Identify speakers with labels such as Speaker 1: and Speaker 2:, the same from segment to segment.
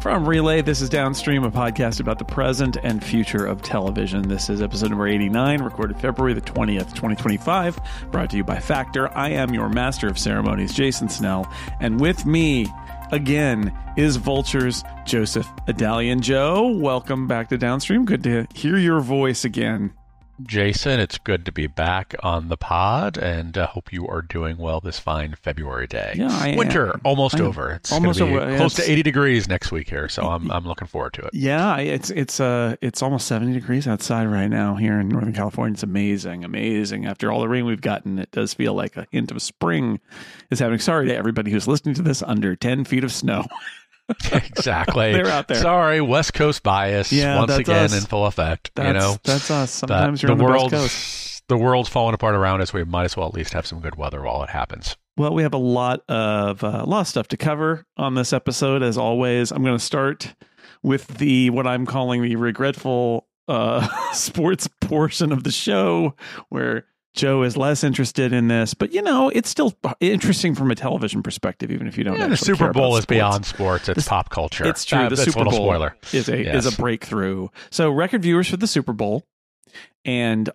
Speaker 1: From Relay, this is Downstream, a podcast about the present and future of television. This is episode number 89, recorded February the 20th, 2025, brought to you by Factor. I am your master of ceremonies, Jason Snell, and with me, again, is Vulture's Joseph Adalian. Joe, welcome back to Downstream. Good to hear your voice again.
Speaker 2: Jason, it's good to be back on the pod, and hope you are doing well this fine February day.
Speaker 1: Yeah, I am.
Speaker 2: Winter almost over. It's
Speaker 1: almost
Speaker 2: gonna be
Speaker 1: over.
Speaker 2: close to 80 degrees next week here, so I'm looking forward to it.
Speaker 1: Yeah, it's almost 70 degrees outside right now here in Northern California. It's amazing. After all the rain we've gotten, it does feel like a hint of spring is happening. Sorry to everybody who's listening to this under 10 feet of snow.
Speaker 2: Exactly.
Speaker 1: They're out there.
Speaker 2: Sorry, West Coast bias once again in full effect.
Speaker 1: That's us. Sometimes you're on the West Coast.
Speaker 2: The world's falling apart around us. We might as well at least have some good weather while it happens.
Speaker 1: Well, we have a lot of stuff to cover on this episode. As always, I'm going to start with what I'm calling the regretful sports portion of the show, where Joe is less interested in this, but it's still interesting from a television perspective, even if you don't.
Speaker 2: Yeah, the Super Bowl is beyond sports; it's pop culture.
Speaker 1: It's true. The Super Bowl
Speaker 2: spoiler.
Speaker 1: is a breakthrough. So, record viewers for the Super Bowl, and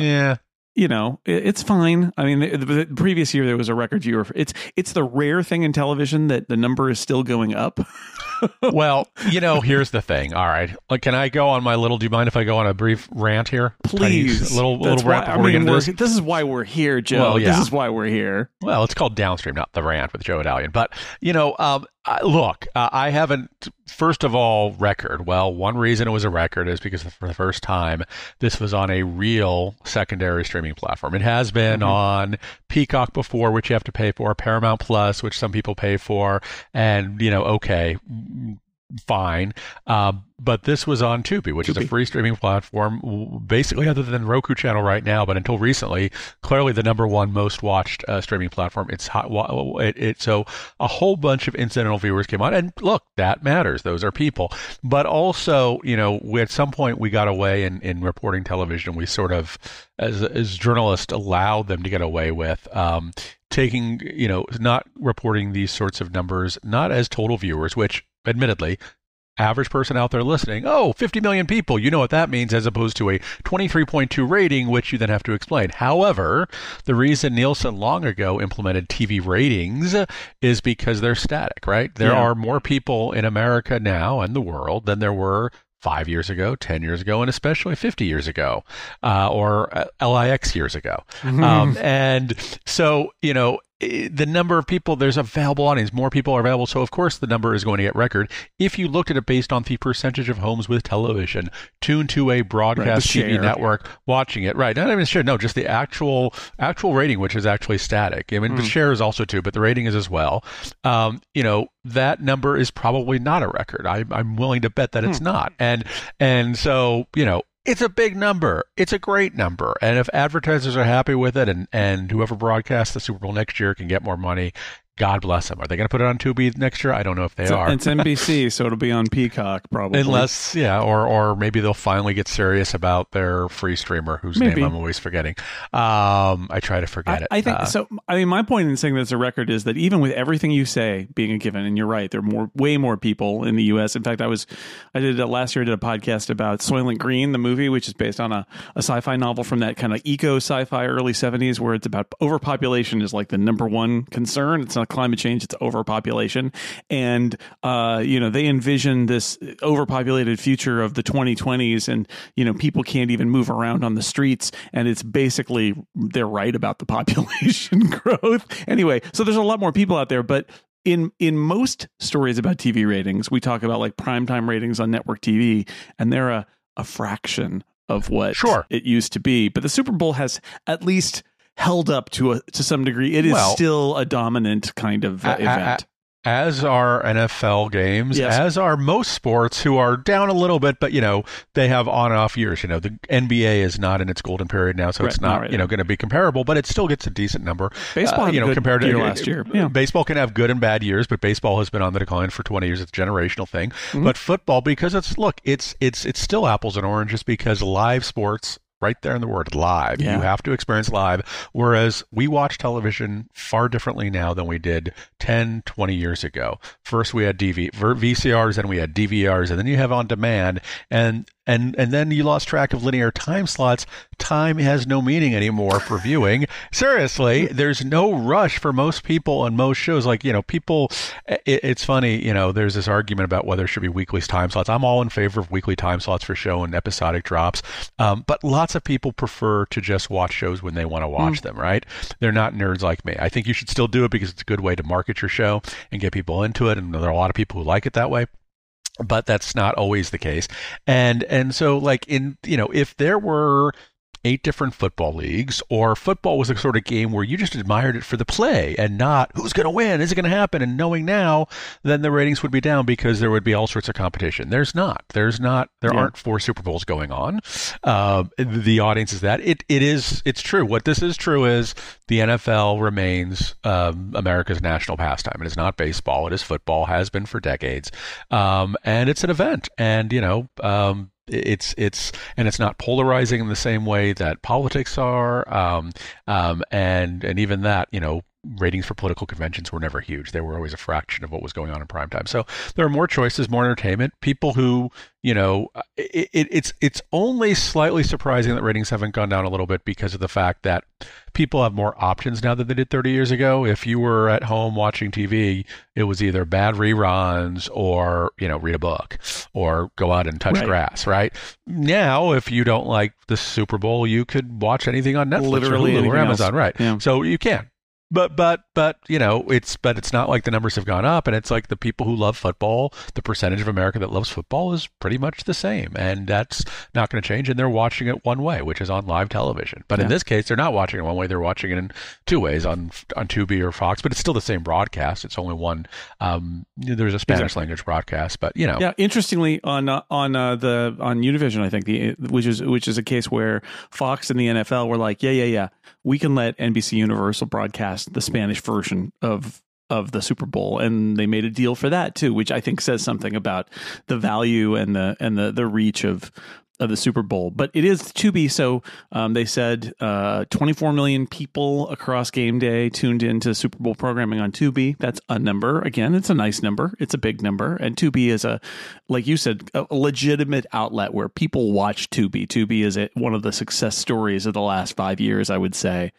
Speaker 1: it's fine. I mean, the previous year there was a record viewer. It's the rare thing in television that the number is still going up.
Speaker 2: Well, here's the thing. All right, can I go on my little? Do you mind if I go on a brief rant here?
Speaker 1: Please,
Speaker 2: little rant before we get into this.
Speaker 1: This is why we're here, Joe.
Speaker 2: Well, yeah.
Speaker 1: This is why we're here.
Speaker 2: Well, it's called Downstream, not the rant with Joe Adalian. But look, I haven't. First of all, record. Well, one reason it was a record is because for the first time, this was on a real secondary streaming platform. It has been on Peacock before, which you have to pay for, Paramount Plus, which some people pay for, and okay, fine. But this was on Tubi, which is a free streaming platform, basically other than Roku channel right now, but until recently, clearly the number one most watched streaming platform. So a whole bunch of incidental viewers came on, and look, that matters. Those are people. But also, at some point we got away in reporting television. We sort of, as journalists, allowed them to get away with taking, not reporting these sorts of numbers, not as total viewers, which admittedly, average person out there listening, 50 million people, you know what that means, as opposed to a 23.2 rating, which you then have to explain. However, the reason Nielsen long ago implemented TV ratings is because they're static, right? There are more people in America now and the world than there were 5 years ago, 10 years ago, and especially 50 years ago, or LIX years ago. And so, the number of people, there's available audience, more people are available. So, of course, the number is going to get record. If you looked at it based on the percentage of homes with television tuned to a broadcast TV network watching it, right? Not even share, no, just the actual rating, which is actually static. I mean, the share is also too, but the rating is as well. That number is probably not a record. I'm willing to bet that it's not. And so, it's a big number. It's a great number. And if advertisers are happy with it and whoever broadcasts the Super Bowl next year can get more money, God bless them. Are they going to put it on Tubi next year? I don't know if they are.
Speaker 1: It's NBC, so it'll be on Peacock probably.
Speaker 2: Unless, or maybe they'll finally get serious about their free streamer, whose name I'm always forgetting. I try to forget it.
Speaker 1: I think so. I mean, my point in saying that it's a record is that even with everything you say being a given, and you're right, there are way more people in the U.S. In fact, last year I did a podcast about Soylent Green, the movie, which is based on a sci-fi novel from that kind of eco sci-fi early 70s, where it's about overpopulation is like the number one concern. It's not climate change, it's overpopulation. And, they envision this overpopulated future of the 2020s, and, people can't even move around on the streets. And it's basically, they're right about the population growth. Anyway, so there's a lot more people out there, but in most stories about TV ratings, we talk about like primetime ratings on network TV, and they're a fraction of what it used to be. But the Super Bowl has at least held up to some degree. It is still a dominant kind of event.
Speaker 2: As are NFL games, as are most sports, who are down a little bit, but, they have on and off years. The NBA is not in its golden period now, so it's not, going to be comparable, but it still gets a decent number.
Speaker 1: Baseball had a good
Speaker 2: compared
Speaker 1: year
Speaker 2: to
Speaker 1: last year.
Speaker 2: Baseball can have good and bad years, but baseball has been on the decline for 20 years. It's a generational thing. But football, because it's still apples and oranges, because live sports right there in the word live.
Speaker 1: Yeah.
Speaker 2: You have to experience live. Whereas we watch television far differently now than we did 10, 20 years ago. First we had VCRs, and we had DVRs, and then you have on demand, and then you lost track of linear time slots. Time has no meaning anymore for viewing. Seriously, there's no rush for most people on most shows. Like, people, it's funny, there's this argument about whether there should be weekly time slots. I'm all in favor of weekly time slots for show and episodic drops. But lots of people prefer to just watch shows when they want to watch them, right? They're not nerds like me. I think you should still do it because it's a good way to market your show and get people into it. And there are a lot of people who like it that way. But that's not always the case. And so, like, if there were 8 different football leagues, or football was a sort of game where you just admired it for the play and not who's going to win, is it going to happen, and knowing now, then the ratings would be down because there would be all sorts of competition. There aren't 4 Super Bowls going on. The audience is that. It's true. What this is true is the NFL remains America's national pastime. It is not baseball. It is football, has been for decades. And it's an event. And, it's not polarizing in the same way that politics are, and even that, ratings for political conventions were never huge. They were always a fraction of what was going on in primetime. So there are more choices, more entertainment. People who, it's only slightly surprising that ratings haven't gone down a little bit because of the fact that people have more options now than they did 30 years ago. If you were at home watching TV, it was either bad reruns or, read a book or go out and touch grass, right? Now, if you don't like the Super Bowl, you could watch anything on Netflix
Speaker 1: Literally
Speaker 2: or Hulu or Amazon,
Speaker 1: else.
Speaker 2: right?
Speaker 1: Yeah.
Speaker 2: So you can. But it's not like the numbers have gone up, and it's like the people who love football, the percentage of America that loves football is pretty much the same, and that's not going to change. And they're watching it one way, which is on live television. But in this case, they're not watching it one way; they're watching it in 2 ways, on Tubi or Fox. But it's still the same broadcast. It's only one. There's a Spanish language broadcast, but
Speaker 1: Yeah. Interestingly, on Univision, I think which is a case where Fox and the NFL were like, yeah, we can let NBC Universal broadcast the Spanish version of the Super Bowl, and they made a deal for that too, which I think says something about the value and the reach of the Super Bowl. But it is Tubi, so they said 24 million people across game day tuned into Super Bowl programming on Tubi. That's a number. Again, it's a nice number. It's a big number. And Tubi is like you said, a legitimate outlet where people watch Tubi. Tubi is one of the success stories of the last 5 years, I would say.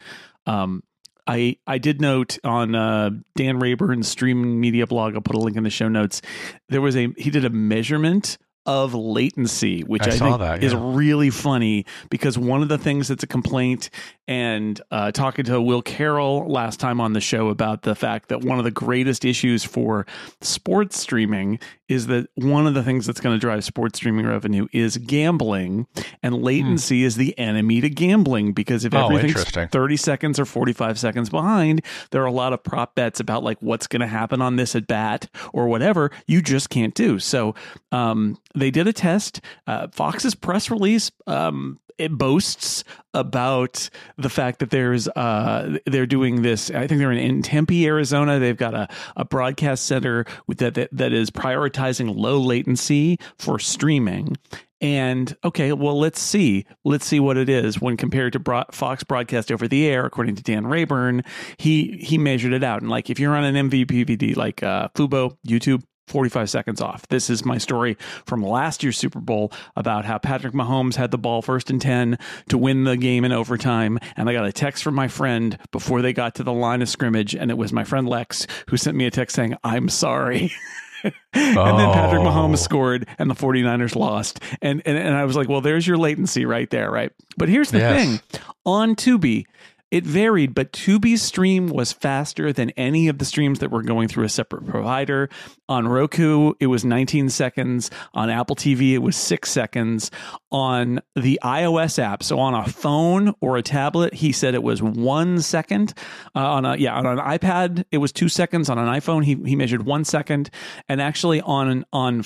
Speaker 1: I did note on Dan Rayburn's streaming media blog, I'll put a link in the show notes, he did a measurement of latency, which I think is really funny, because one of the things that's a complaint, and talking to Will Carroll last time on the show about the fact that one of the greatest issues for sports streaming is that one of the things that's going to drive sports streaming revenue is gambling, and latency is the enemy to gambling, because if everything's 30 seconds or 45 seconds behind, there are a lot of prop bets about like what's going to happen on this at bat or whatever you just can't do. So they did a test. Fox's press release it boasts about the fact that they're doing this. I think they're in Tempe, Arizona. They've got a broadcast center that is prioritizing low latency for streaming. And okay, well, let's see what it is when compared to Fox broadcast over the air. According to Dan Rayburn, he measured it out, and like if you're on an MVPD like Fubo, YouTube, 45 seconds off. This is my story from last year's Super Bowl about how Patrick Mahomes had the ball 1st and 10 to win the game in overtime. And I got a text from my friend before they got to the line of scrimmage. And it was my friend Lex who sent me a text saying, "I'm sorry." And then Patrick Mahomes scored and the 49ers lost. And I was like, well, there's your latency right there, right? But here's the thing. On Tubi, it varied, but Tubi's stream was faster than any of the streams that were going through a separate provider. On Roku, it was 19 seconds. On Apple TV, it was 6 seconds. On the iOS app, so on a phone or a tablet, he said it was 1 second. On an iPad, it was 2 seconds. On an iPhone, he measured 1 second. And actually on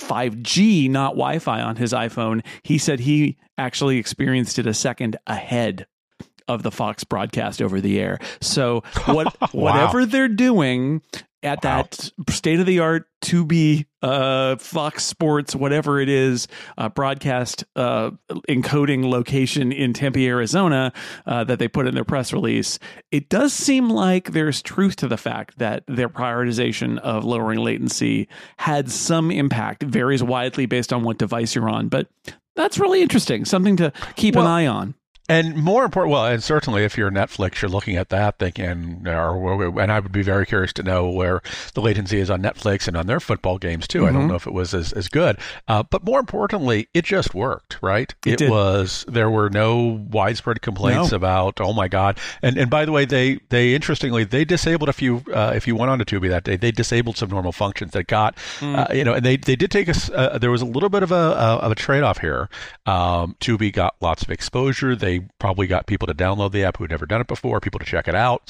Speaker 1: 5G, not Wi-Fi, on his iPhone, he said he actually experienced it a second ahead of the Fox broadcast over the air. So whatever they're doing, at that state-of-the-art Tubi, Fox Sports, whatever it is, broadcast encoding location in Tempe, Arizona, that they put in their press release. It does seem like there's truth to the fact that their prioritization of lowering latency had some impact. It varies widely based on what device you're on, but that's really interesting. Something to keep an eye on.
Speaker 2: And more important, well, and certainly if you're Netflix, you're looking at that thinking, and I would be very curious to know where the latency is on Netflix and on their football games too. I don't know if it was as good, but more importantly, it just worked, right?
Speaker 1: It did.
Speaker 2: There were no widespread complaints about, oh my God. And by the way, they interestingly, they disabled a few, if you went on to Tubi that day, they disabled some normal functions that got, and they did take us, there was a little bit of a trade-off here. Tubi got lots of exposure. They probably got people to download the app who'd never done it before, people to check it out.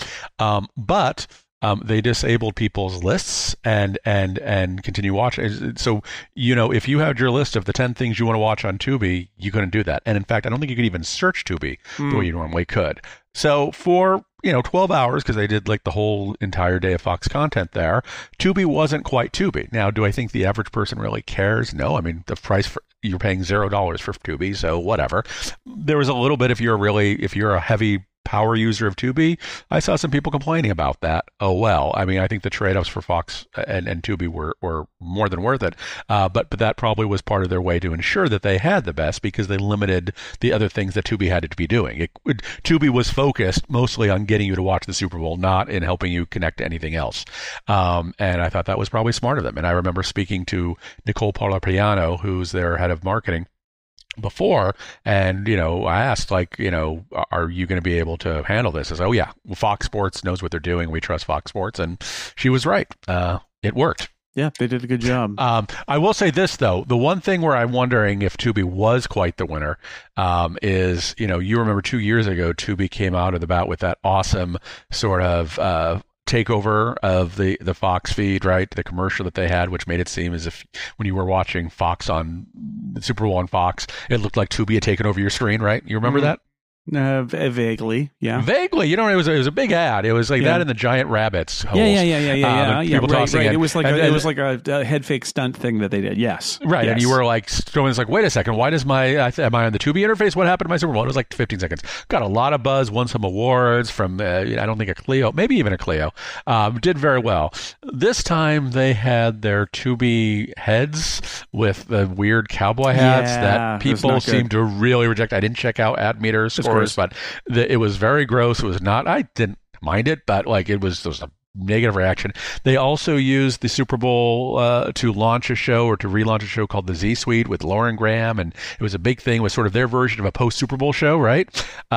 Speaker 2: But they disabled people's lists and continue watching. So, if you had your list of the 10 things you want to watch on Tubi, you couldn't do that. And in fact, I don't think you could even search Tubi the way you normally could. So for 12 hours, because they did like the whole entire day of Fox content there, Tubi wasn't quite Tubi. Now, do I think the average person really cares? No. I mean, the price you're paying $0 for Tubi, so whatever. There was a little bit if you're a heavy power user of Tubi. I saw some people complaining about that. Oh, well. I mean, I think the trade-offs for Fox and Tubi were more than worth it. But that probably was part of their way to ensure that they had the best, because they limited the other things that Tubi had to be doing. Tubi was focused mostly on getting you to watch the Super Bowl, not in helping you connect to anything else. And I thought that was probably smart of them. And I remember speaking to Nicole Parlapiano, who's their head of marketing, before, and I asked, are you going to be able to handle this? I said, oh yeah, Fox Sports knows what they're doing. We trust Fox Sports, and she was right. It worked.
Speaker 1: Yeah, they did a good job.
Speaker 2: I will say this though: the one thing where I'm wondering if Tubi was quite the winner is, you remember 2 years ago, Tubi came out of the bat with that awesome sort of takeover of the Fox feed, right? The commercial that they had, which made it seem as if when you were watching Fox on the Super Bowl on Fox, it looked like Tubi had taken over your screen, right? You remember that?
Speaker 1: Vaguely, yeah.
Speaker 2: Vaguely, it was a big ad. It was like that and the giant rabbits. Holes.
Speaker 1: Yeah.
Speaker 2: People tossing
Speaker 1: right.
Speaker 2: in.
Speaker 1: It was like a head fake stunt thing that they did. Yes,
Speaker 2: right.
Speaker 1: Yes.
Speaker 2: And you were like, someone's like, wait a second, why does am I on the Tubi interface? What happened to my Super Bowl? It was like 15 seconds. Got a lot of buzz. Won some awards from I don't think a Clio, maybe even a Clio. Did very well. This time they had their Tubi heads with the weird cowboy hats that people seem to really reject. I didn't check out ad meter scores, but it was very gross. It was not. I didn't mind it, but there was a negative reaction. They also used the Super Bowl to launch a show, or to relaunch a show called the Z Suite with Lauren Graham, and it was a big thing. It was sort of their version of a post Super Bowl show, right?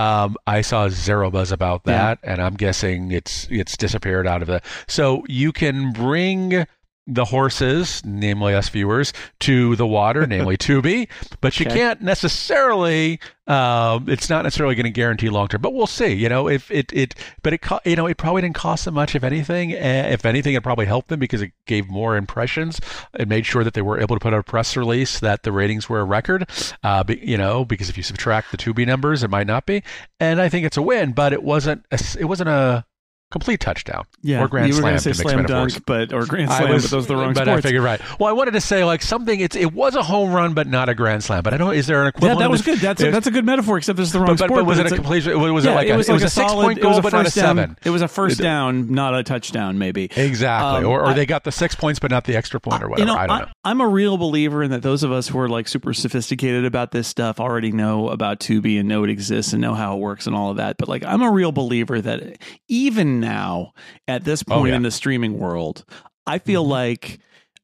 Speaker 2: I saw zero buzz about that, and I'm guessing it's disappeared out of the. So you can bring the horses, namely us viewers, to the water, namely Tubi, but you can't necessarily. It's not necessarily going to guarantee long term, but we'll see. It probably didn't cost them much, if anything. If anything, it probably helped them because it gave more impressions. It made sure that they were able to put out a press release that the ratings were a record. Because if you subtract the Tubi numbers, it might not be. And I think it's a win, but it wasn't a complete touchdown, or grand slam, to mix
Speaker 1: slam
Speaker 2: metaphors.
Speaker 1: dunk, or grand slam, but those are the wrong sports.
Speaker 2: I figured right. Well, I wanted to say something. It was a home run, but not a grand slam. But I don't know. Is there an equivalent?
Speaker 1: Yeah, that was good. That's a good metaphor. Except it's the wrong sport.
Speaker 2: But was it a complete? Was it like it was a 6-point goal, but not a 7?
Speaker 1: It was a first down, not a touchdown, maybe.
Speaker 2: Exactly. Or they got the 6 points, but not the extra point, or whatever. I don't know.
Speaker 1: I'm a real believer in that. Those of us who are super sophisticated about this stuff already know about Tubi and know it exists and know how it works and all of that. But I'm a real believer that even now, at this point in the streaming world, I feel like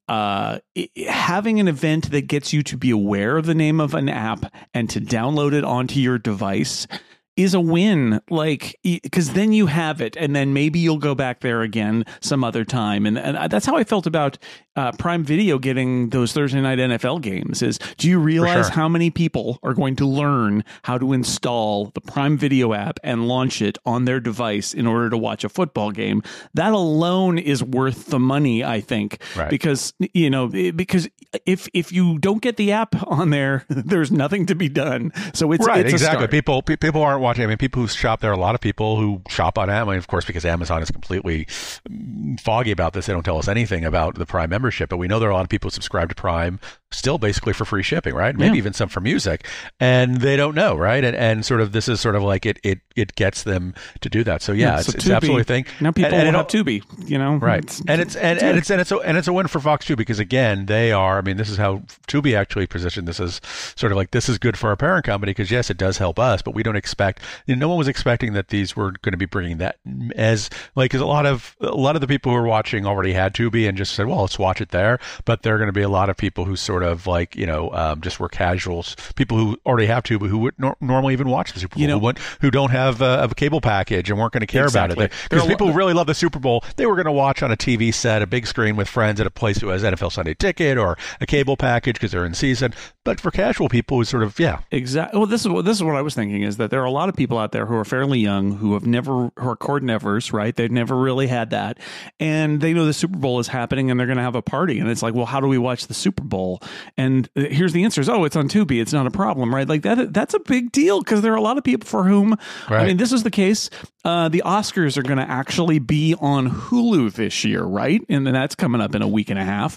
Speaker 1: having an event that gets you to be aware of the name of an app and to download it onto your device is a win, because then you have it, and then maybe you'll go back there again some other time. And that's how I felt about Prime Video getting those Thursday night NFL games. Do you realize how many people are going to learn how to install the Prime Video app and launch it on their device in order to watch a football game? That alone is worth the money, I think, because if you don't get the app on there, there's nothing to be done. So it's
Speaker 2: exactly.
Speaker 1: A start.
Speaker 2: People aren't watching, I mean, people who shop there, a lot of people who shop on Amazon, of course, because Amazon is completely foggy about this. They don't tell us anything about the Prime membership, but we know there are a lot of people who subscribe to Prime still basically for free shipping, right? Maybe even some for music, and they don't know, right? And sort of this is sort of like it gets them to do that. So it's absolutely a thing.
Speaker 1: Now people will have Tubi,
Speaker 2: right? It's a win for Fox too, because again, they are. I mean, this is how Tubi actually positioned this as sort of like, this is good for our parent company, because yes, it does help us, but we don't expect. No one was expecting that these were going to be bringing that as like, because a lot of the people who were watching already had Tubi and just said, well, let's watch it there. But there are going to be a lot of people who sort of like just were casuals, people who already have Tubi who would normally even watch the Super Bowl, who don't have a cable package and weren't going to care about it. Because people who really love the Super Bowl, they were going to watch on a TV set, a big screen with friends at a place who has NFL Sunday Ticket or a cable package because they're in season. But for casual people who sort of
Speaker 1: exactly. Well, this is what I was thinking, is that there are a lot of people out there who are fairly young, who are cord nevers, right? They've never really had that, and they know the Super Bowl is happening and they're going to have a party, and it's like, well, how do we watch the Super Bowl? And here's the answer: it's on Tubi. It's not a problem, right? Like that's a big deal, because there are a lot of people for whom, right. I mean, this is the case. The Oscars are going to actually be on Hulu this year, right? And then that's coming up in a week and a half.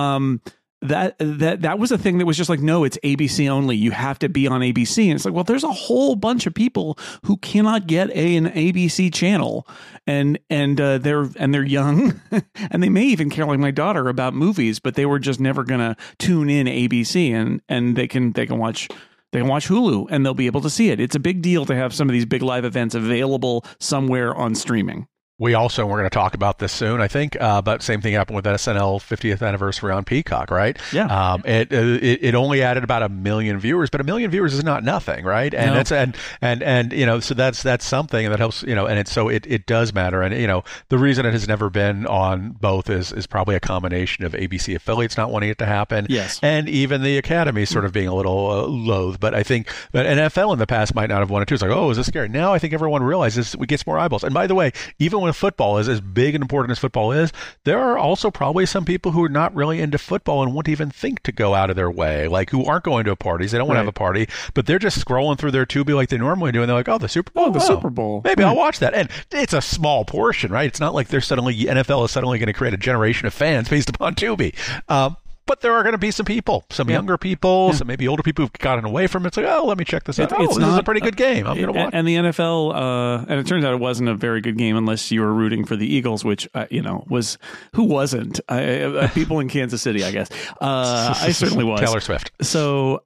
Speaker 1: That was a thing that was just like, no, it's ABC only. You have to be on ABC. And it's like, well, there's a whole bunch of people who cannot get an ABC channel, and they're young, and they may even care, like my daughter, about movies, but they were just never gonna tune in ABC, and they can watch. They can watch Hulu and they'll be able to see it. It's a big deal to have some of these big live events available somewhere on streaming.
Speaker 2: We're going to talk about this soon, I think. But same thing happened with SNL 50th anniversary on Peacock, right?
Speaker 1: Yeah.
Speaker 2: It only added about 1 million viewers, but 1 million viewers is not nothing, right? And
Speaker 1: no.
Speaker 2: so that's something, and that helps, and it does matter. And the reason it has never been on both is probably a combination of ABC affiliates not wanting it to happen,
Speaker 1: yes,
Speaker 2: and even the Academy sort of being a little loath. But I think that NFL in the past might not have wanted to. It's like, oh, is this scary? Now I think everyone realizes it gets more eyeballs. And by the way, even when football is as big and important as football is, there are also probably some people who are not really into football and won't even think to go out of their way, like who aren't going to parties. They don't want to have a party, but they're just scrolling through their Tubi like they normally do, and they're like, oh, the Super Bowl.
Speaker 1: Super Bowl.
Speaker 2: Maybe I'll watch that. And it's a small portion, right? It's not like NFL is suddenly going to create a generation of fans based upon Tubi. But there are going to be some people, some younger people, some maybe older people who've gotten away from it. It's like, oh, let me check this out. This is a pretty good game. I'm going to watch.
Speaker 1: And the NFL, and it turns out it wasn't a very good game unless you were rooting for the Eagles, which, who wasn't? People in Kansas City, I guess. I certainly was.
Speaker 2: Taylor Swift.
Speaker 1: So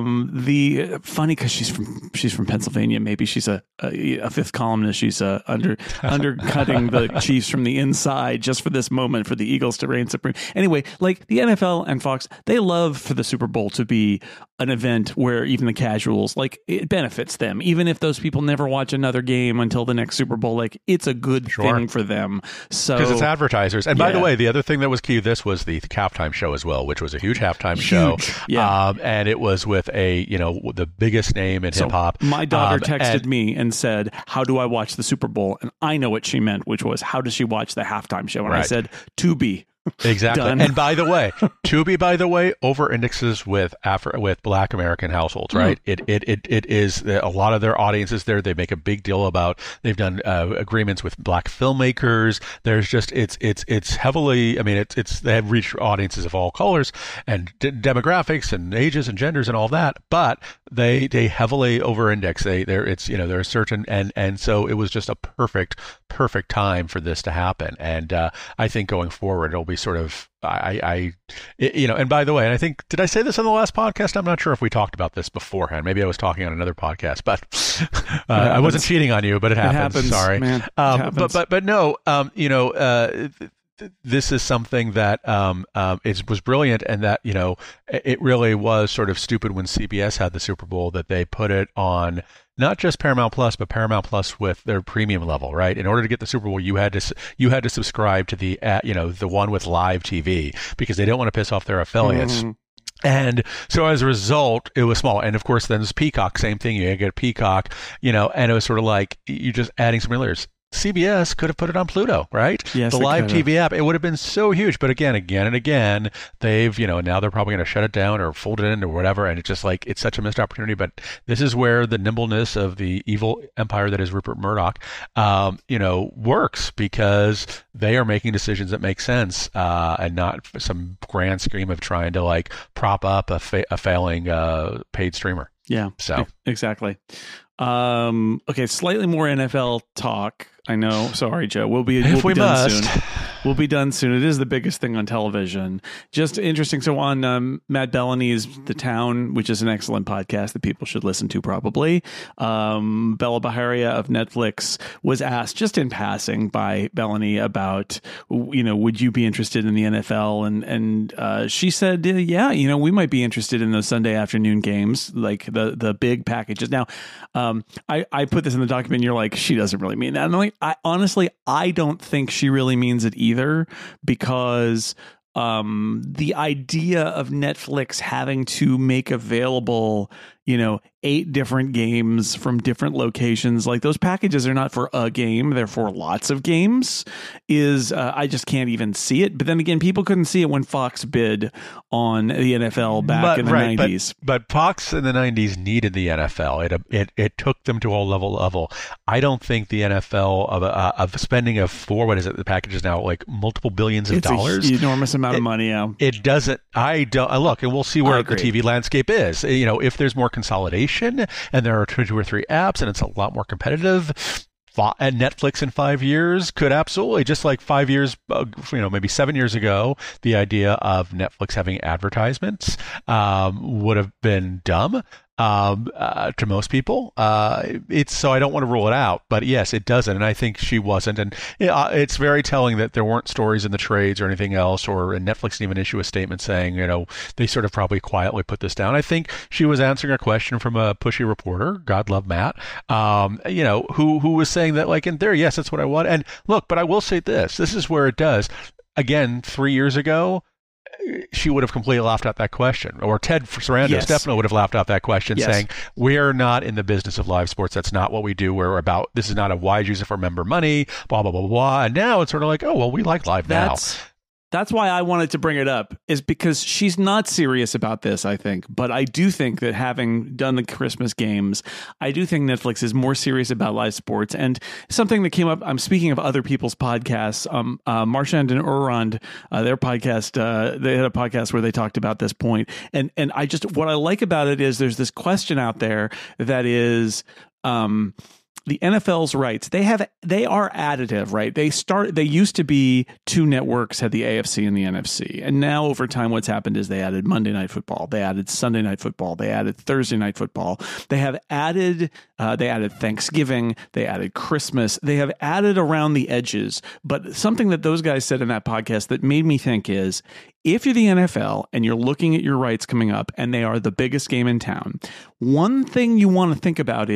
Speaker 1: funny, because she's from Pennsylvania. Maybe she's a fifth columnist. She's undercutting the Chiefs from the inside just for this moment for the Eagles to reign supreme. Anyway, like the NFL and Fox, they love for the Super Bowl to be an event where even the casuals, like, it benefits them. Even if those people never watch another game until the next Super Bowl, like, it's a good thing for them. So
Speaker 2: because it's advertisers. And by the way, the other thing that was key, this was the halftime show as well, which was a huge halftime show.
Speaker 1: Yeah.
Speaker 2: And it was with the biggest name in hip hop.
Speaker 1: My daughter texted me and said, how do I watch the Super Bowl? And I know what she meant, which was, how does she watch the halftime show? And I said, Tubi.
Speaker 2: Exactly.
Speaker 1: Done.
Speaker 2: And by the way, Tubi, over indexes with Black American households, right? It is a lot of their audiences there. They make a big deal about, they've done agreements with Black filmmakers. There's just, it's heavily, I mean, they have reached audiences of all colors and demographics and ages and genders and all that, but they heavily over index. They're a certain, and so it was just a perfect time for this to happen. And I think going forward, it'll be sort of, and by the way, and I think, did I say this on the last podcast? I'm not sure if we talked about this beforehand. Maybe I was talking on another podcast, but I wasn't cheating on you, but it happens. Sorry.
Speaker 1: Man. It happens.
Speaker 2: But no, this is something that was brilliant, and that it really was sort of stupid when CBS had the Super Bowl that they put it on not just Paramount Plus, but Paramount Plus with their premium level, right? In order to get the Super Bowl, you had to subscribe to the the one with live TV, because they don't want to piss off their affiliates. And so as a result, it was small. And of course, then there's Peacock, same thing. You get Peacock, and it was sort of like you're just adding some layers. CBS could have put it on Pluto, right?
Speaker 1: Yes,
Speaker 2: the
Speaker 1: they
Speaker 2: live
Speaker 1: could have.
Speaker 2: TV app, it would have been so huge. But again and again, they've, now they're probably going to shut it down or fold it in or whatever. And it's just like, it's such a missed opportunity. But this is where the nimbleness of the evil empire that is Rupert Murdoch, works, because they are making decisions that make sense, and not some grand scheme of trying to like prop up a failing paid streamer.
Speaker 1: Yeah,
Speaker 2: So
Speaker 1: exactly. Okay, slightly more NFL talk. I know. Sorry, Joe. We'll be done soon. We'll be done soon. It is the biggest thing on television. Just interesting. So on Matt Bellany's The Town, which is an excellent podcast that people should listen to probably, Bella Bajaria of Netflix was asked just in passing by Bellany about, would you be interested in the NFL? And she said, yeah, we might be interested in those Sunday afternoon games, like the big packages. Now, I put this in the document. And you're like, she doesn't really mean that. And I'm like, I don't think she really means it either, because the idea of Netflix having to make available, 8 different games from different locations, like those packages are not for a game, they're for lots of games, I just can't even see it. But then again, people couldn't see it when Fox bid on the NFL back in the 90s.
Speaker 2: But Fox in the 90s needed the NFL. It took them to a level. I don't think the NFL of spending the package is now like multiple billions of dollars.
Speaker 1: It's an enormous amount of money. Yeah.
Speaker 2: It doesn't. I don't look, and we'll see where the TV landscape is. If there's more consolidation and there are 2 or 3 apps and it's a lot more competitive, and Netflix in 5 years could absolutely, just like 5 years, maybe 7 years ago, the idea of Netflix having advertisements would have been dumb to most people. So I don't want to rule it out, but yes, it doesn't. And I think she wasn't. And it's very telling that there weren't stories in the trades or anything else, and Netflix didn't even issue a statement saying, they sort of probably quietly put this down. I think she was answering a question from a pushy reporter, God love Matt, who was saying that, like, in theory, yes, that's what I want. And look, but I will say this is where it does. Again, 3 years ago, she would have completely laughed out that question, or Ted Sarandos definitely would have laughed out that question, saying, we're not in the business of live sports. That's not what we do. We're about, this is not a why use it for member money, blah, blah, blah, blah. And now it's sort of like, oh, well, we like live now.
Speaker 1: That's why I wanted to bring it up, is because she's not serious about this, I think. But I do think that, having done the Christmas games, I do think Netflix is more serious about live sports. And something that came up, I'm speaking of other people's podcasts, Marchand and Urand, their podcast, they had a podcast where they talked about this point. And I just, what I like about it is there's this question out there that is, the NFL's rights, they are additive, right? They used to be 2 networks, had the AFC and the NFC. And now over time, what's happened is they added Monday Night Football, they added Sunday Night Football, they added Thursday Night Football. They have added, they added Thanksgiving, they added Christmas, they have added around the edges. But something that those guys said in that podcast that made me think is, if you're the NFL and you're looking at your rights coming up and they are the biggest game in town, one thing you want to think about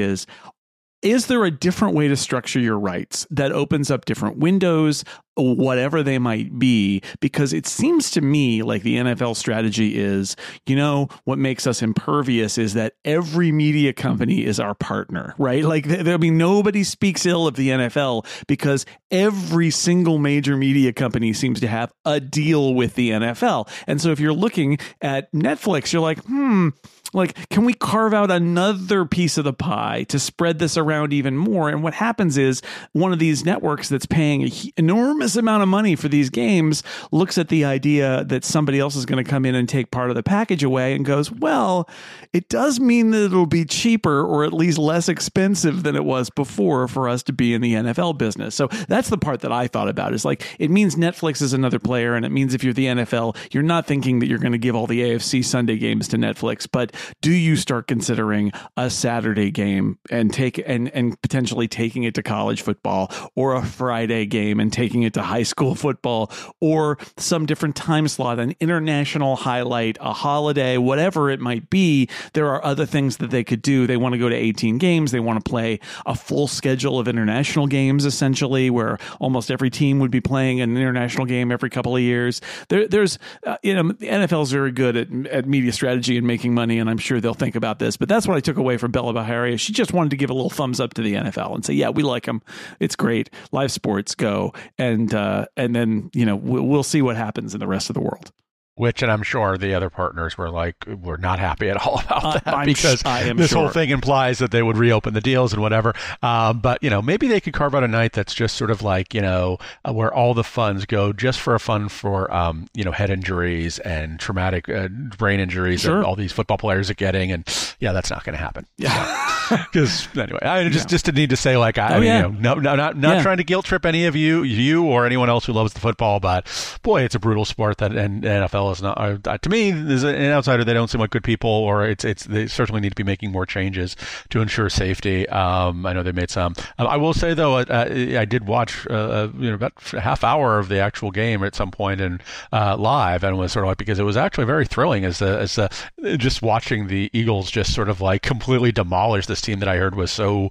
Speaker 1: is there a different way to structure your rights that opens up different windows, whatever they might be? Because it seems to me like the NFL strategy is, what makes us impervious is that every media company is our partner, right? Like there'll be nobody speaks ill of the NFL because every single major media company seems to have a deal with the NFL. And so if you're looking at Netflix, you're like, like, can we carve out another piece of the pie to spread this around even more? And what happens is one of these networks that's paying an enormous amount of money for these games looks at the idea that somebody else is going to come in and take part of the package away and goes, well, it does mean that it'll be cheaper, or at least less expensive than it was before, for us to be in the NFL business. So that's the part that I thought about, is like, it means Netflix is another player. And it means if you're the NFL, you're not thinking that you're going to give all the AFC Sunday games to Netflix, but do you start considering a Saturday game and potentially taking it to college football, or a Friday game and taking it to to high school football, or some different time slot, an international highlight, a holiday, whatever it might be. There are other things that they could do. They want to go to 18 games. They want to play a full schedule of international games, essentially, where almost every team would be playing an international game every couple of years. There's the NFL is very good at media strategy and making money, and I'm sure they'll think about this. But that's what I took away from Bella Bajaria. She just wanted to give a little thumbs up to the NFL and say, yeah, we like them. It's great. Live sports, go. And then, we'll see what happens in the rest of the world.
Speaker 2: Which, and I'm sure the other partners were not happy at all about that, because this whole thing implies that they would reopen the deals and whatever. But, maybe they could carve out a night that's just sort of like, where all the funds go just for head injuries and traumatic brain injuries that all these football players are getting. And yeah, that's not going to happen.
Speaker 1: Yeah.
Speaker 2: Because anyway, I just need to say, not trying to guilt trip any of you or anyone else who loves the football, but boy, it's a brutal sport and NFL is not. To me, as an outsider, they don't seem like good people, or they certainly need to be making more changes to ensure safety. I know they made some. I will say though, I did watch about a half hour of the actual game at some point and live, and was sort of like, because it was actually very thrilling as just watching the Eagles just sort of like completely demolish this team that I heard was so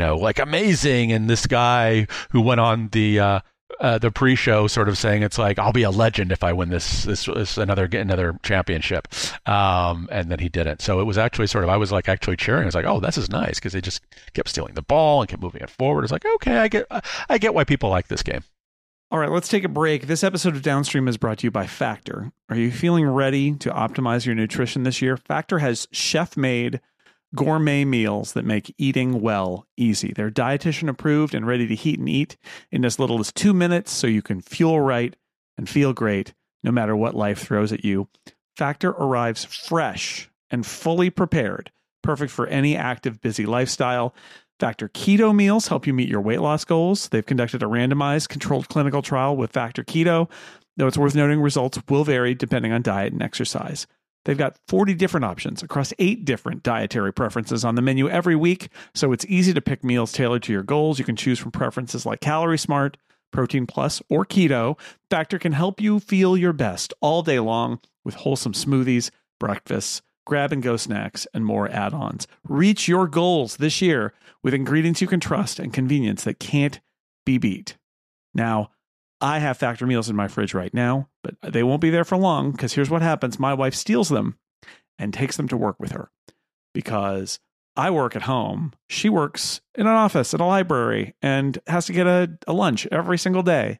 Speaker 2: amazing, and this guy who went on the pre-show sort of saying it's like, I'll be a legend if I win this another championship, and then he didn't. So it was actually sort of, I was like actually cheering. I was like, oh, this is nice, because they just kept stealing the ball and kept moving it forward. It's like, okay, I get why people like this game.
Speaker 1: All right, let's take a break. This episode of Downstream is brought to you by Factor. Are you feeling ready to optimize your nutrition this year? Factor has chef-made gourmet meals that make eating well easy. They're dietitian approved and ready to heat and eat in as little as 2 minutes, so you can fuel right and feel great no matter what life throws at you. Factor arrives fresh and fully prepared, perfect for any active, busy lifestyle. Factor Keto meals help you meet your weight loss goals. They've conducted a randomized, controlled clinical trial with Factor Keto, though it's worth noting results will vary depending on diet and exercise. They've got 40 different options across 8 different dietary preferences on the menu every week, so it's easy to pick meals tailored to your goals. You can choose from preferences like Calorie Smart, Protein Plus, or Keto. Factor can help you feel your best all day long with wholesome smoothies, breakfasts, grab-and-go snacks, and more add-ons. Reach your goals this year with ingredients you can trust and convenience that can't be beat. Now, I have Factor meals in my fridge right now, but they won't be there for long, because here's what happens. My wife steals them and takes them to work with her, because I work at home. She works in an office at a library and has to get a lunch every single day.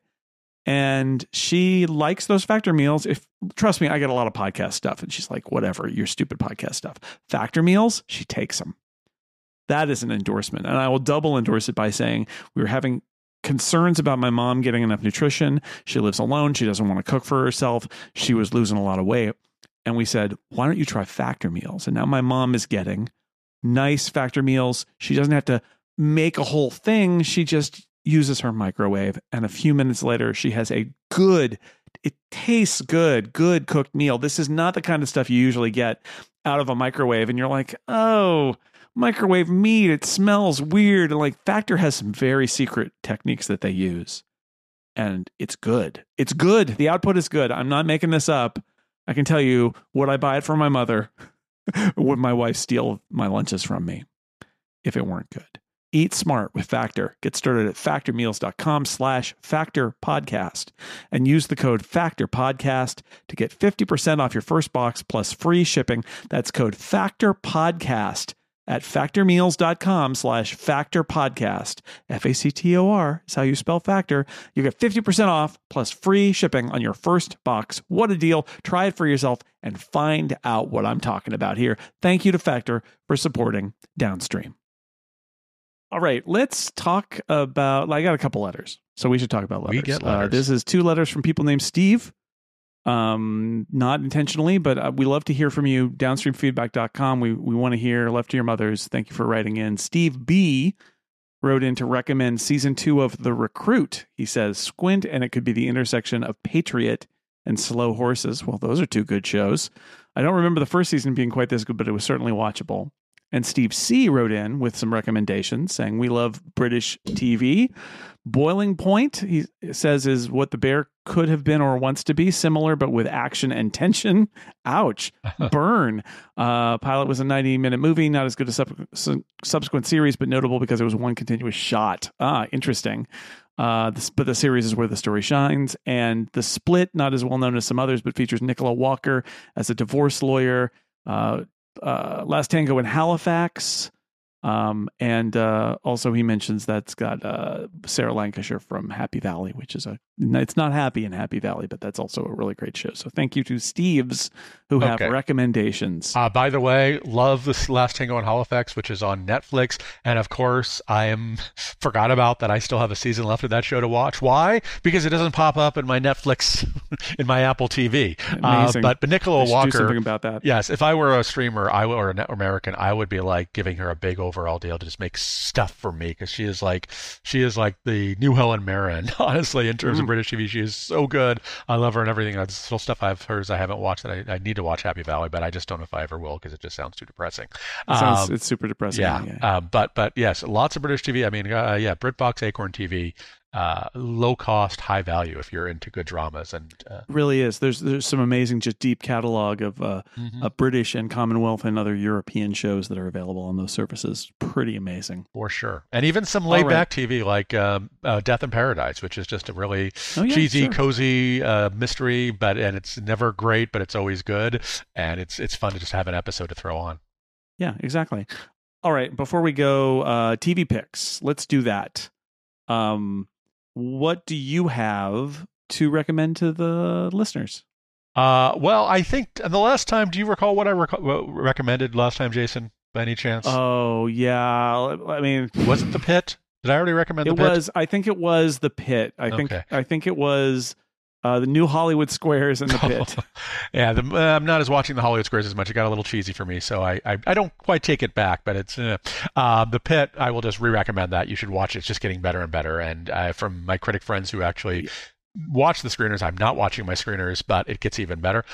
Speaker 1: And she likes those Factor meals. Trust me, I get a lot of podcast stuff, and she's like, whatever, your stupid podcast stuff. Factor meals, she takes them. That is an endorsement. And I will double endorse it by saying we were having concerns about my mom getting enough nutrition. She lives alone. She doesn't want to cook for herself. She was losing a lot of weight. And we said, why don't you try Factor meals? And now my mom is getting nice Factor meals. She doesn't have to make a whole thing. She just uses her microwave. And a few minutes later, she has it tastes good cooked meal. This is not the kind of stuff you usually get out of a microwave. And you're like, oh, microwave meat, it smells weird. And like, Factor has some very secret techniques that they use, and it's good. It's good. The output is good. I'm not making this up. I can tell you, would I buy it for my mother? Would my wife steal my lunches from me if it weren't good? Eat smart with Factor. Get started at factormeals.com/factorpodcast and use the code FACTORPODCAST to get 50% off your first box plus free shipping. That's code FACTORPODCAST at factormeals.com/factorpodcast. FACTOR is how you spell Factor. You get 50% off plus free shipping on your first box. What a deal. Try it for yourself and find out what I'm talking about here. Thank you to Factor for supporting Downstream. All right, let's talk about, I got a couple letters, so we should talk about letters.
Speaker 2: We get letters.
Speaker 1: This is 2 letters from people named Steve. Not intentionally, but we love to hear from you. Downstreamfeedback.com. We want to hear. Love to your mothers. Thank you for writing in. Steve B wrote in to recommend season 2 of The Recruit. He says, squint and it could be the intersection of Patriot and Slow Horses. Well, those are 2 good shows. I don't remember the first season being quite this good, but it was certainly watchable. And Steve C wrote in with some recommendations saying, we love British TV. Boiling Point, he says, is what The Bear could have been or wants to be, similar but with action and tension. Ouch. Burn. Pilot was a 90-minute movie, not as good as subsequent series, but notable because it was one continuous shot. Interesting. But the series is where the story shines. And The Split, not as well known as some others, but features Nicola Walker as a divorce lawyer. Last Tango in Halifax. And also he mentions that's got Sarah Lancashire from Happy Valley, which is it's not happy in Happy Valley, but that's also a really great show. So thank you to Steves who have recommendations.
Speaker 2: By the way, love this Last Tango in Halifax, which is on Netflix. And of course, forgot about that. I still have a season left of that show to watch. Why? Because it doesn't pop up in my Netflix, in my Apple TV.
Speaker 1: Amazing.
Speaker 2: But Nicola Walker.
Speaker 1: Do something about that.
Speaker 2: Yes. If I were a streamer, or a net American, I would be like giving her a big overall deal to just make stuff for me, because she is like the new Helen Mirren, honestly, in terms of British TV. She is so good. I love her and everything. There's still stuff of hers I haven't watched that I need to watch. Happy Valley, but I just don't know if I ever will, because it just sounds too depressing.
Speaker 1: It's super depressing.
Speaker 2: Yeah. But yes, lots of British TV. I mean, BritBox, Acorn TV. Low cost, high value if you're into good dramas, and
Speaker 1: really is. There's some amazing, just deep catalog of British and Commonwealth and other European shows that are available on those services. Pretty amazing,
Speaker 2: for sure. And even some laid back TV like Death in Paradise, which is just a really cheesy, cozy mystery, and it's never great, but it's always good, and it's fun to just have an episode to throw on.
Speaker 1: Yeah, exactly. All right, before we go, TV picks. Let's do that. What do you have to recommend to the listeners?
Speaker 2: Well, I think the last time, do you recall what I recommended last time, Jason, by any chance?
Speaker 1: Oh, yeah. I mean,
Speaker 2: was it The Pit? Did I already recommend The Pit?
Speaker 1: I think it was The Pit. I think it was the new Hollywood Squares and The Pit.
Speaker 2: Yeah, I'm not as watching the Hollywood Squares as much. It got a little cheesy for me, so I don't quite take it back. But it's The Pit. I will just re-recommend that. You should watch it. It's just getting better and better. And from my critic friends who actually watch the screeners, I'm not watching my screeners, but it gets even better.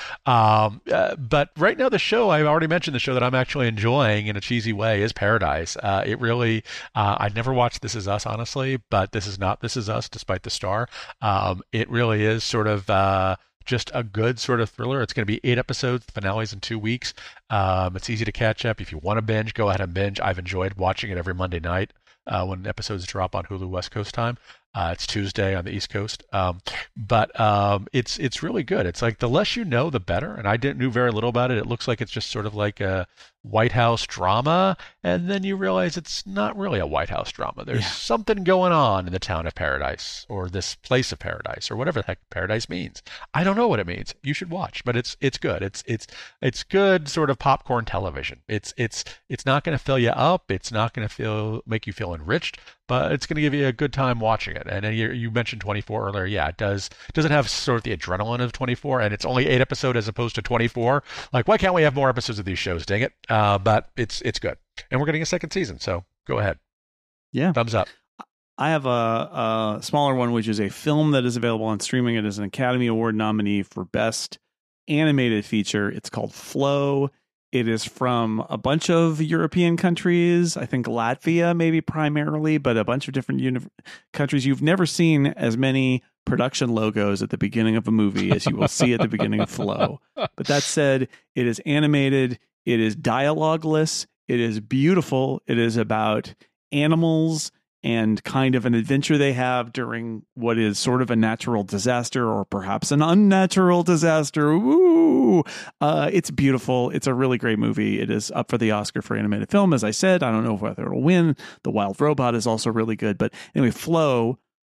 Speaker 2: But right now, the show, I've already mentioned, the show that I'm actually enjoying in a cheesy way is Paradise. It really, I never watched This Is Us, honestly, but this is not This Is Us, despite the star. It really is sort of just a good sort of thriller. It's going to be 8 episodes. The finale's in 2 weeks. It's easy to catch up. If you want to binge, go ahead and binge. I've enjoyed watching it every Monday night when episodes drop on Hulu West Coast time. It's Tuesday on the East Coast, but it's really good. It's like the less you know, the better. And I knew very little about it. It looks like it's just sort of like a White House drama, and then you realize it's not really a White House drama. There's something going on in the town of Paradise, or this place of paradise, or whatever the heck paradise means. I don't know what it means. You should watch, but it's good. It's good sort of popcorn television. It's not going to fill you up. It's not going to make you feel enriched, but it's going to give you a good time watching it. And then you mentioned 24 earlier. Yeah, it does. Does it have sort of the adrenaline of 24? And it's only 8 episodes as opposed to 24. Like, why can't we have more episodes of these shows? Dang it! But it's good, and we're getting a second season. So go ahead.
Speaker 1: Yeah,
Speaker 2: thumbs up.
Speaker 1: I have a smaller one, which is a film that is available on streaming. It is an Academy Award nominee for Best Animated Feature. It's called Flow. It is from a bunch of European countries. I think Latvia, maybe primarily, but a bunch of different countries. You've never seen as many production logos at the beginning of a movie as you will see at the beginning of Flow. But that said, it is animated. It is dialogueless. It is beautiful. It is about animals and kind of an adventure they have during what is sort of a natural disaster, or perhaps an unnatural disaster. Ooh, it's beautiful. It's a really great movie. It is up for the Oscar for animated film. As I said, I don't know whether it'll win. The Wild Robot is also really good. But anyway, Flow,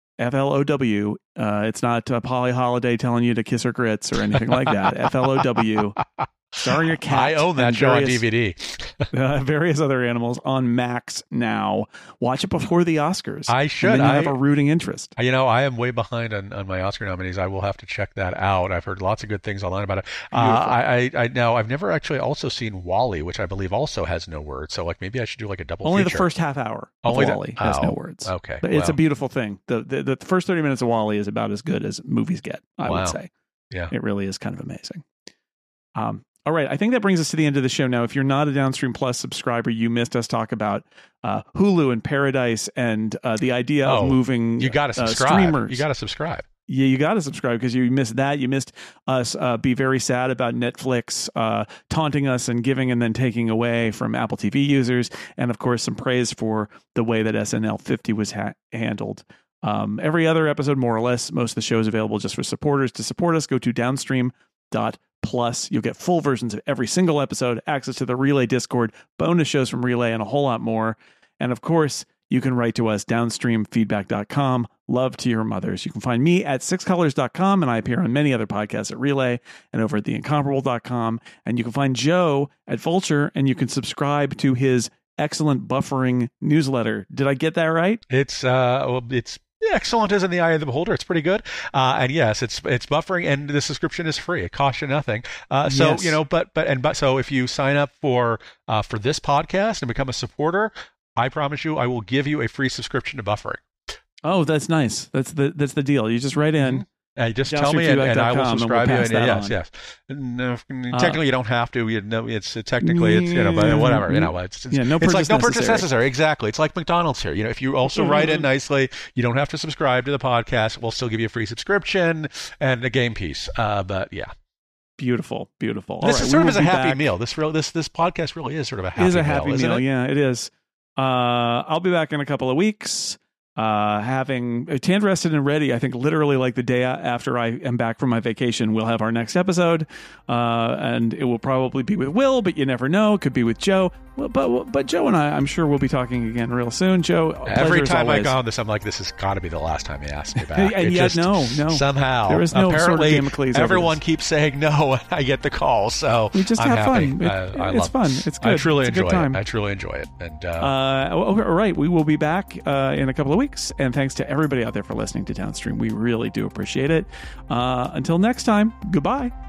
Speaker 1: Flow. It's not Polly Holiday telling you to kiss her grits or anything like that. Flow. Starring a cat.
Speaker 2: I own that show on DVD.
Speaker 1: Various other animals on Max now. Watch it before the Oscars.
Speaker 2: I should.
Speaker 1: And then you have a rooting interest.
Speaker 2: I am way behind on my Oscar nominees. I will have to check that out. I've heard lots of good things online about it. I've never actually also seen WALL-E, which I believe also has no words. So like maybe I should do like a double
Speaker 1: Only
Speaker 2: feature.
Speaker 1: The first half hour of WALL-E has no words.
Speaker 2: Okay.
Speaker 1: But it's a beautiful thing. The first 30 minutes of WALL-E is about as good as movies get, I would say.
Speaker 2: Yeah.
Speaker 1: It really is kind of amazing. All right. I think that brings us to the end of the show. Now, if you're not a Downstream Plus subscriber, you missed us talk about Hulu and Paradise and the idea of moving
Speaker 2: you got to subscribe.
Speaker 1: Streamers.
Speaker 2: You got to subscribe.
Speaker 1: Yeah, you got to subscribe because you missed that. You missed us be very sad about Netflix taunting us and giving and then taking away from Apple TV users. And, of course, some praise for the way that SNL 50 was handled. Every other episode, more or less, most of the show is available just for supporters. To support us, go to downstream.plus. You'll get full versions of every single episode, access to the Relay Discord, bonus shows from Relay, and a whole lot more. And, of course, you can write to us, downstreamfeedback.com. Love to your mothers. You can find me at sixcolors.com, and I appear on many other podcasts at Relay and over at theincomparable.com. And you can find Joe at Vulture, and you can subscribe to his excellent buffering newsletter. Did I get that right?
Speaker 2: It's excellent as in the eye of the beholder. It's pretty good. And yes, it's buffering, and the subscription is free. It costs you nothing. So,
Speaker 1: yes.
Speaker 2: you know, but so if you sign up for this podcast and become a supporter, I promise you, I will give you a free subscription to buffering.
Speaker 1: Oh, that's nice. That's the deal. You just write in.
Speaker 2: Just tell me, and I will subscribe you. And yes. No, technically, you don't have to. It's technically, it's but whatever. It's
Speaker 1: no
Speaker 2: it's like no purchase
Speaker 1: necessary.
Speaker 2: necessary. Exactly. It's like McDonald's here. If you also write in nicely, you don't have to subscribe to the podcast. We'll still give you a free subscription and a game piece. But yeah.
Speaker 1: Beautiful.
Speaker 2: This is sort of a happy meal. This podcast really is sort of a happy meal.
Speaker 1: It is a happy meal.
Speaker 2: Isn't it?
Speaker 1: Yeah, it is. I'll be back in a couple of weeks. Having Tandrested and ready, I think literally like the day after I am back from my vacation, we'll have our next episode, and it will probably be with Will, but you never know. It could be with Joe. But Joe and I'm sure we'll be talking again real soon. Joe,
Speaker 2: every time I go on this, I'm like, this has got to be the last time he asks me back.
Speaker 1: And yet, no.
Speaker 2: Somehow,
Speaker 1: there is no
Speaker 2: apparently,
Speaker 1: sort of Damocles
Speaker 2: everyone keeps saying no, and I get the call. So
Speaker 1: we just
Speaker 2: I'm
Speaker 1: have
Speaker 2: happy.
Speaker 1: fun.
Speaker 2: It's
Speaker 1: fun. It's good.
Speaker 2: I truly
Speaker 1: it's
Speaker 2: enjoy
Speaker 1: it.
Speaker 2: I truly enjoy it. And
Speaker 1: all right, we will be back in a couple of weeks. And thanks to everybody out there for listening to Downstream. We really do appreciate it. Until next time, goodbye.